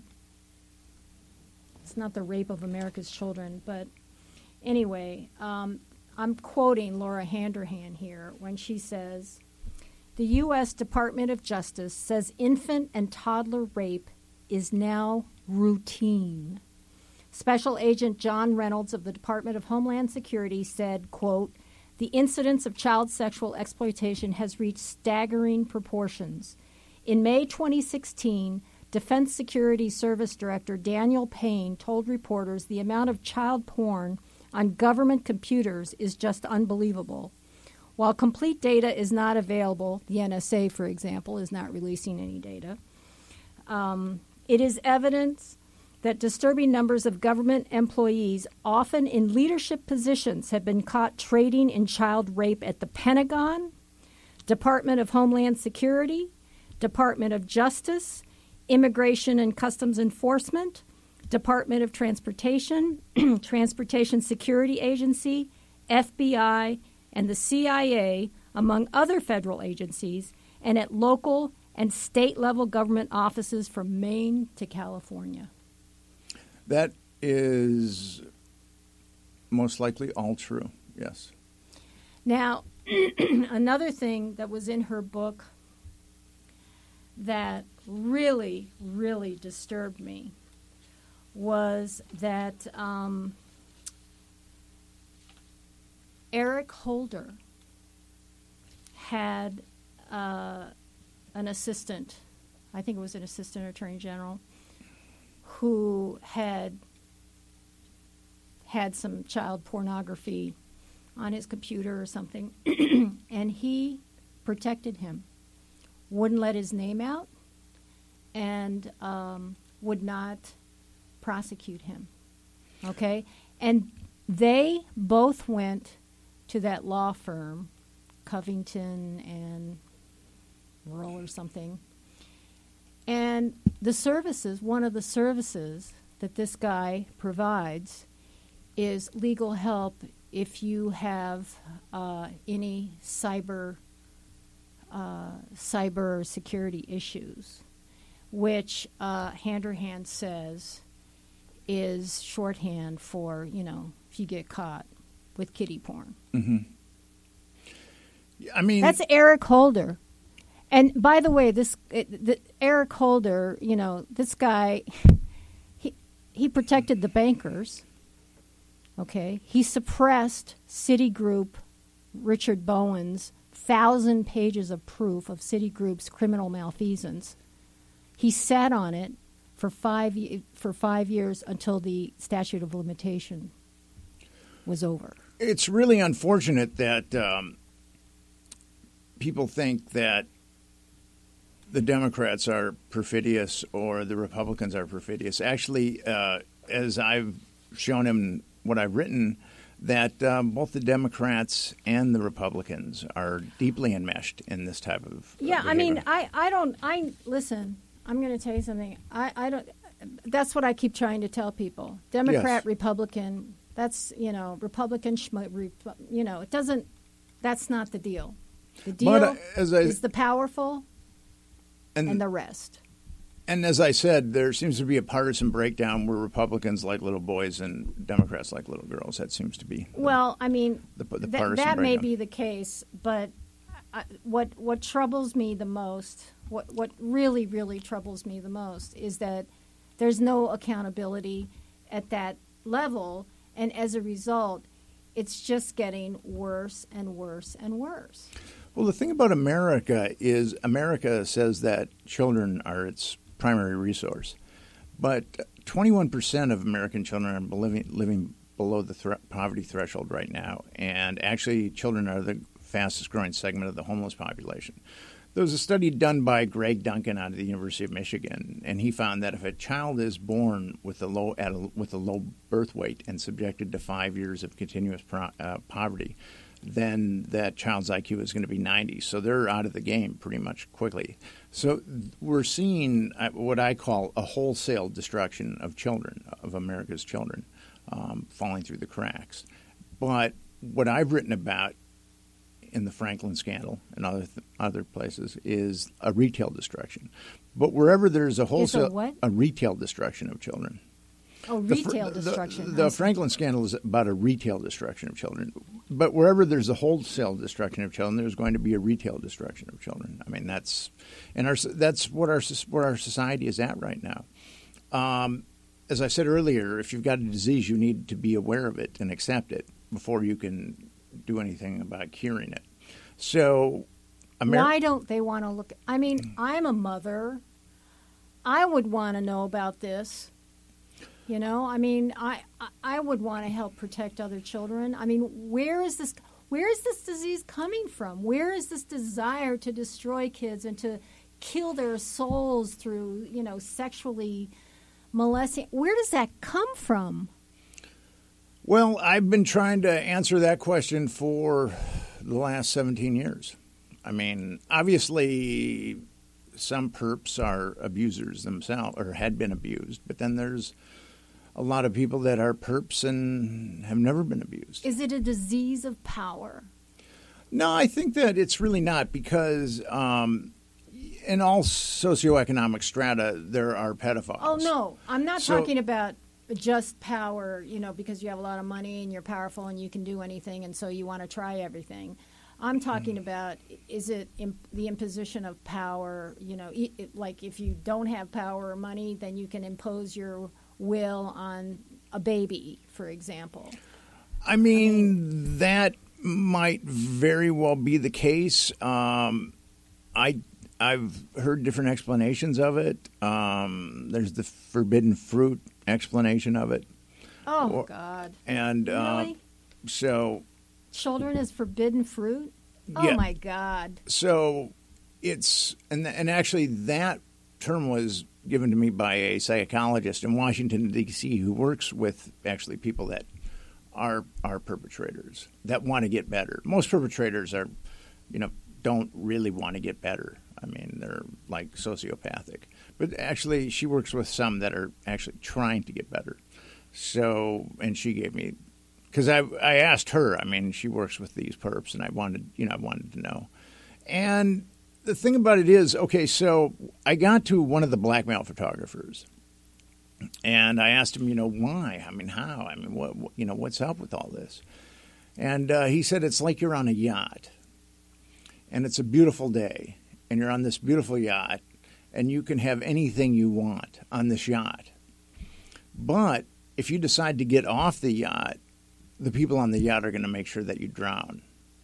S2: it's not The Rape of America's Children, but anyway, um, I'm quoting Laura Handrahan here when she says, the U S Department of Justice says infant and toddler rape is now routine. Special Agent John Reynolds of the Department of Homeland Security said, quote, the incidence of child sexual exploitation has reached staggering proportions. In May twenty sixteen, Defense Security Service Director Daniel Payne told reporters the amount of child porn on government computers is just unbelievable. While complete data is not available, the N S A, for example, is not releasing any data, um, it is evidence that disturbing numbers of government employees, often in leadership positions, have been caught trading in child rape at the Pentagon, Department of Homeland Security, Department of Justice, Immigration and Customs Enforcement, Department of Transportation, Transportation Security Agency, F B I, and the C I A, among other federal agencies, and at local and state-level government offices from Maine to California.
S3: That is most likely all true, yes.
S2: Now, another thing that was in her book that really, really disturbed me was that um, Eric Holder had uh, an assistant, I think it was an assistant attorney general, who had had some child pornography on his computer or something, and he protected him, wouldn't let his name out, and um, would not prosecute him. Okay? And they both went to that law firm, Covington and Rural or something. And the services, one of the services that this guy provides is legal help if you have uh, any cyber uh, cyber security issues, which uh, Handerhand says is shorthand for, you know, if you get caught with kiddie porn.
S3: Mm-hmm. I mean,
S2: that's Eric Holder. And by the way, this it, the, Eric Holder, you know, this guy, he he protected the bankers. Okay, he suppressed Citigroup, Richard Bowen's thousand pages of proof of Citigroup's criminal malfeasance. He sat on it for five for five years until the statute of limitation was over.
S3: It's really unfortunate that um, people think that the Democrats are perfidious or the Republicans are perfidious. Actually, uh, as I've shown him what I've written, that um, both the Democrats and the Republicans are deeply enmeshed in this type of
S2: yeah.
S3: behavior.
S2: I mean, I, I don't. I listen. I'm going to tell you something. I, I don't. That's what I keep trying to tell people. Democrat,
S3: yes.
S2: Republican. That's you know Republican. You know, it doesn't. That's not the deal. The deal
S3: but, uh, as I,
S2: is the powerful
S3: and,
S2: and the rest.
S3: And as I said, there seems to be a partisan breakdown where Republicans like little boys and Democrats like little girls. That seems to be. The,
S2: well, I mean,
S3: the, the
S2: th-
S3: partisan
S2: that may
S3: breakdown.
S2: be the case, but I, what what troubles me the most, what what really really troubles me the most, is that there's no accountability at that level, and as a result, it's just getting worse and worse and worse.
S3: Well, the thing about America is America says that children are its primary resource, but twenty-one percent of American children are living, living below the th- poverty threshold right now, and actually children are the fastest growing segment of the homeless population. There was a study done by Greg Duncan out of the University of Michigan, and he found that if a child is born with a low at a, with a low birth weight and subjected to five years of continuous pro, uh, poverty, then that child's I Q is going to be ninety. So they're out of the game pretty much quickly. So we're seeing what I call a wholesale destruction of children, of America's children, um, falling through the cracks. But what I've written about in the Franklin scandal and other th- other places is a retail destruction. But wherever there's a wholesale,
S2: a, what?
S3: a retail destruction of children.
S2: Oh, retail the, destruction.
S3: The, the Franklin scandal is about a retail destruction of children. But wherever there's a wholesale destruction of children, there's going to be a retail destruction of children. I mean, that's and our that's what our where our society is at right now. Um, as I said earlier, if you've got a disease, you need to be aware of it and accept it before you can do anything about curing it. So, Amer-
S2: why don't they want to look? I mean, I'm a mother. I would want to know about this. You know, I mean, I I would want to help protect other children. I mean, where is this? Where is this disease coming from? Where is this desire to destroy kids and to kill their souls through, you know, sexually molesting? Where does that come from?
S3: Well, I've been trying to answer that question for the last seventeen years. I mean, obviously, some perps are abusers themselves or had been abused, but then there's a lot of people that are perps and have never been abused.
S2: Is it a disease of power?
S3: No, I think that it's really not, because um, in all socioeconomic strata, there are pedophiles.
S2: Oh, no. I'm not
S3: So-
S2: talking about just power, you know, because you have a lot of money and you're powerful and you can do anything, and so you want to try everything. I'm talking about, is it imp- the imposition of power, you know, e- it, like if you don't have power or money, then you can impose your will on a baby, for example.
S3: I mean, that might very well be the case. Um, I I've heard different explanations of it. Um, there's the forbidden fruit explanation of it.
S2: Oh,
S3: Or-
S2: God.
S3: And uh,
S2: Really?
S3: so
S2: Children is forbidden fruit? Oh,
S3: Yeah.
S2: my God.
S3: so it's and and actually that term was given to me by a psychologist in Washington, D C, who works with actually people that are are perpetrators that want to get better. Most perpetrators are, you know, don't really want to get better. I mean, they're like sociopathic. But actually, she works with some that are actually trying to get better. So, and she gave me, because I I asked her. I mean, she works with these perps, and I wanted, you know, I wanted to know. And the thing about it is, okay, so I got to one of the blackmail photographers, and I asked him, you know, why? I mean, how? I mean, what, what you know, what's up with all this? And uh, he said, it's like you're on a yacht, and it's a beautiful day, and you're on this beautiful yacht, and you can have anything you want on this yacht. But if you decide to get off the yacht, the people on the yacht are going to make sure that you drown.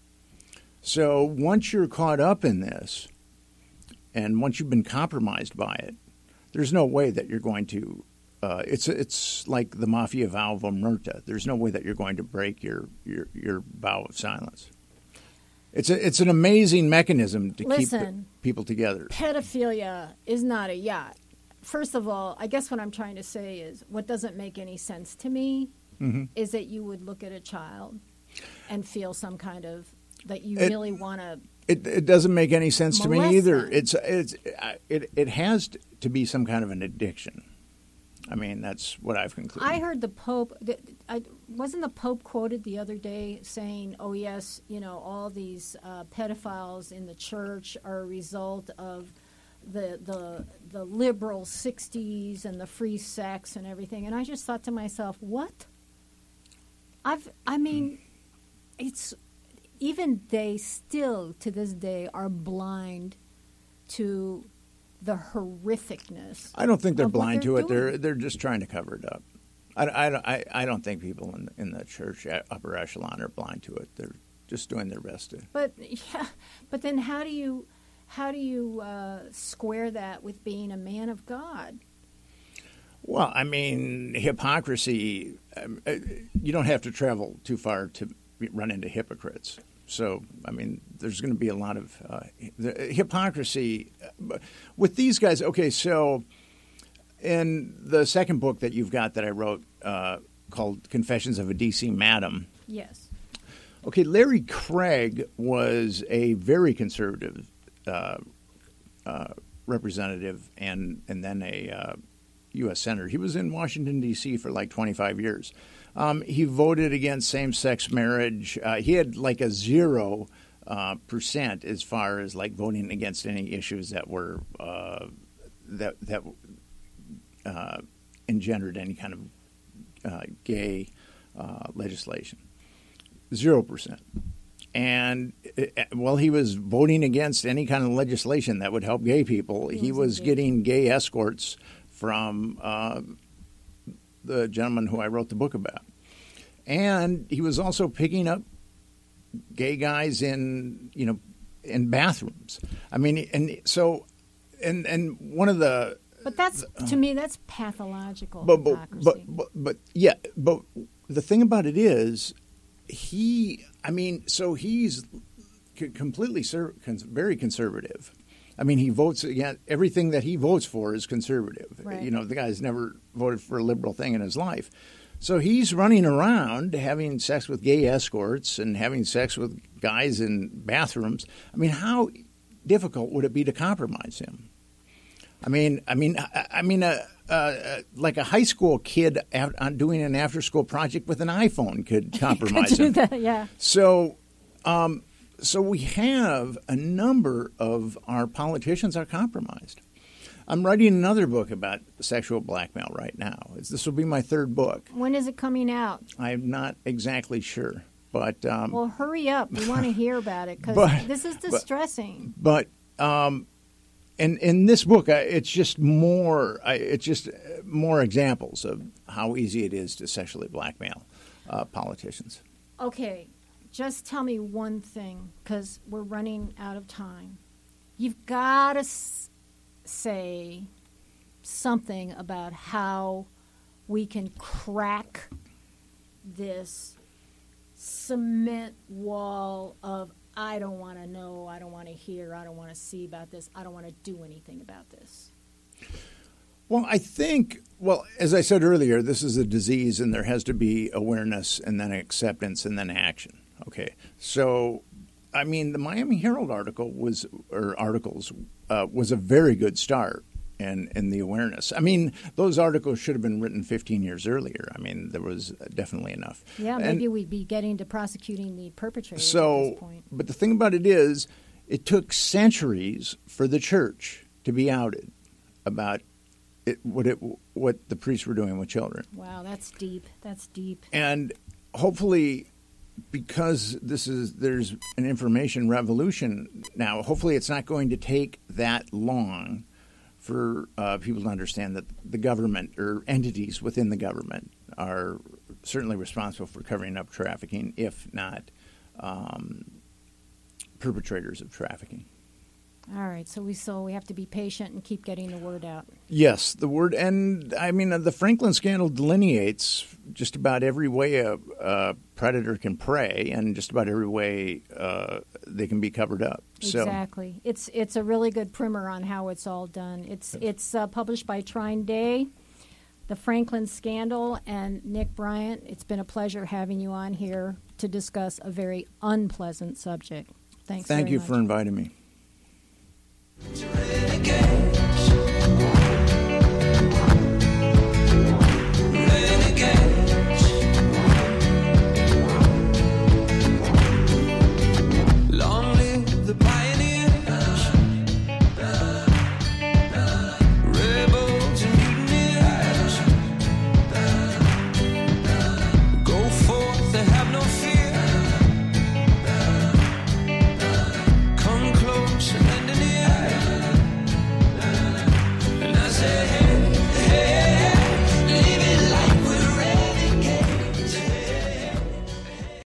S3: So once you're caught up in this, and once you've been compromised by it, there's no way that you're going to. Uh, it's it's like the mafia vow of omerta. There's no way that you're going to break your your, your vow of silence. It's a, it's an amazing mechanism to
S2: Listen,
S3: keep the people together.
S2: Pedophilia is not a yacht. First of all, I guess what I'm trying to say is what doesn't make any sense to me
S3: Mm-hmm.
S2: is that you would look at a child and feel some kind of, that you
S3: It-
S2: really want to.
S3: It, it doesn't make any sense to me
S2: Molest
S3: either.
S2: them.
S3: It's it's it it has to be some kind of an addiction. I mean, that's what I've concluded.
S2: I heard the Pope, th- I, wasn't the Pope quoted the other day saying, oh, yes, you know, all these uh, pedophiles in the church are a result of the, the, the liberal sixties and the free sex and everything. And I just thought to myself, what? I've, I mean, it's, even they still, to this day, are blind to the horrificness.
S3: I don't think they're
S2: of what
S3: blind
S2: they're
S3: to it.
S2: doing.
S3: They're they're just trying to cover it up. I, I, I, I don't think people in in the church upper echelon are blind to it. They're just doing their best to.
S2: But yeah, but then how do you how do you uh, square that with being a man of God?
S3: Well, I mean, hypocrisy. Um, uh, you don't have to travel too far to run into hypocrites. So, I mean, there's going to be a lot of uh, the hypocrisy uh, with these guys. Okay, so in the second book that you've got that I wrote uh, called Confessions of a D C Madam.
S2: Yes.
S3: Okay, Larry Craig was a very conservative uh, uh, representative and, and then a uh, U S senator. He was in Washington, D C for like twenty-five years. Um, he voted against same-sex marriage. Uh, he had like a zero uh, percent as far as like voting against any issues that were uh, that that uh, engendered any kind of uh, gay uh, legislation. Zero percent. And uh, while he was voting against any kind of legislation that would help gay people, he was getting gay escorts from uh, the gentleman who I wrote the book about. And he was also picking up gay guys in, you know, in bathrooms. I mean, and so, and and one of the.
S2: But that's, to me, that's pathological
S3: But but,
S2: hypocrisy.
S3: but but but yeah. But the thing about it is, he. I mean, so he's c- completely ser- cons- very conservative. I mean, he votes against everything that he votes for is conservative.
S2: Right.
S3: You know, the guy's never voted for a liberal thing in his life. So he's running around having sex with gay escorts and having sex with guys in bathrooms. I mean, how difficult would it be to compromise him? I mean, I mean, I, I mean, uh, uh, like a high school kid out, on doing an after-school project with an iPhone could compromise
S2: could do
S3: him.
S2: that, yeah.
S3: So, um, so we have a number of our politicians are compromised. I'm writing another book about sexual blackmail right now. This will be my third book.
S2: When is it coming out?
S3: I'm not exactly sure, but um,
S2: well, hurry up. We want to hear about it because this is distressing.
S3: But. but um, And in this book, it's just more. It's just more examples of how easy it is to sexually blackmail uh, politicians.
S2: Okay, just tell me one thing, because we're running out of time. You've got to s- say something about how we can crack this cement wall of I don't want to know, I don't want to hear, I don't want to see about this, I don't want to do anything about this.
S3: Well, I think, well, as I said earlier, this is a disease and there has to be awareness and then acceptance and then action. Okay. So, I mean, the Miami Herald article was, or articles, uh, was a very good start in, in the awareness. I mean, those articles should have been written fifteen years earlier. I mean, there was definitely enough.
S2: Yeah, maybe
S3: and
S2: we'd be getting to prosecuting the perpetrators
S3: so,
S2: at this point.
S3: But the thing about it is, it took centuries for the church to be outed about it, what it, what the priests were doing with children.
S2: Wow, that's deep. That's deep.
S3: And hopefully, because this is there's an information revolution now, hopefully it's not going to take that long for uh, people to understand that the government or entities within the government are certainly responsible for covering up trafficking, if not um, perpetrators of trafficking.
S2: All right, so we so we have to be patient and keep getting the word out.
S3: Yes, the word, and I mean the Franklin scandal delineates just about every way a, a predator can prey, and just about every way uh, they can be covered up.
S2: Exactly,
S3: so,
S2: it's it's a really good primer on how it's all done. It's it's uh, published by Trine Day, the Franklin scandal, and Nick Bryant. It's been a pleasure having you on here to discuss a very unpleasant subject. Thanks.
S3: Thank
S2: very
S3: you
S2: much.
S3: for inviting me.
S12: Renegade.